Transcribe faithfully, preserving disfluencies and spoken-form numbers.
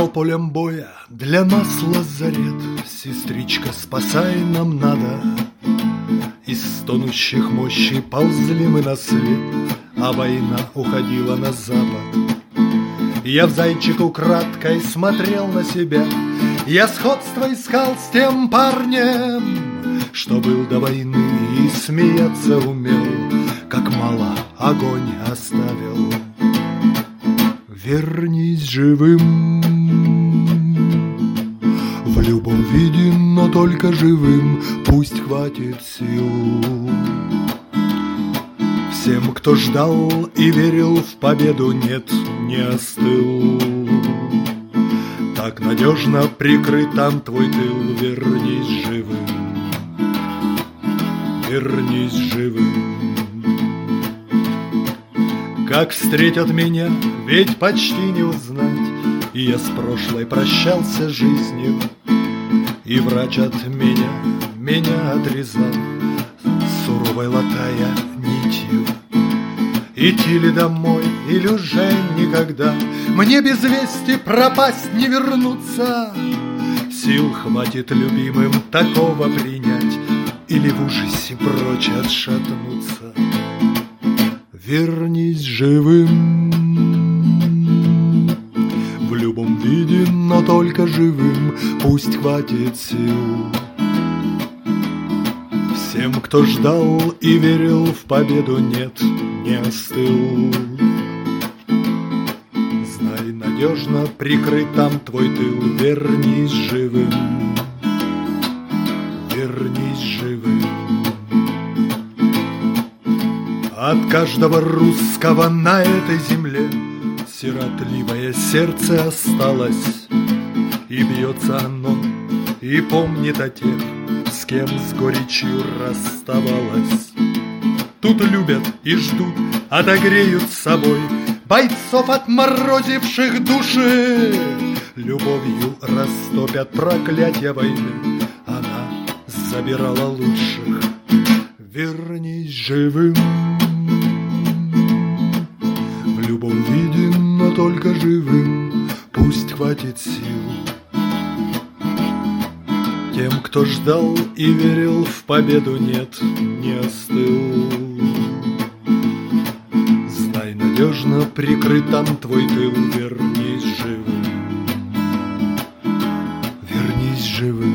полем боя для нас лазарет. Сестричка, спасай, нам надо. Из стонущих мощей ползли мы на свет, а война уходила на запад. Я в зайчик украдкой смотрел на себя. Я сходство искал с тем парнем, что был до войны и смеяться умел, как мало огонь оставил. Вернись живым, в любом виде, но только живым, пусть хватит сил. Всем, кто ждал и верил в победу, нет, не остыл. Так надежно прикрыт там твой тыл. Вернись живым, вернись живым. Как встретят меня, ведь почти не узнать. И я с прошлой прощался жизнью, и врач от меня, меня отрезал, суровой латая нитью. Идти ли домой, или уже никогда мне без вести пропасть не вернуться? Сил хватит любимым такого принять, или в ужасе прочь отшатнуться. Вернись живым, в любом виде, но только живым, пусть хватит сил. Всем, кто ждал и верил в победу, нет, не остыл. Знай, надежно прикрыт там твой тыл. Вернись живым, вернись живым. От каждого русского на этой земле сиротливое сердце осталось, и бьется оно, и помнит о тех, с кем с горечью расставалась. Тут любят и ждут, отогреют с собой бойцов, отморозивших души. Любовью растопят проклятья войны, она забирала лучших. Вернись живым, в любом виде, но только живым, пусть хватит сил. Тем, кто ждал и верил в победу, нет, не остыл. Знай, надежно прикрыт там твой тыл. Вернись живым, вернись живым.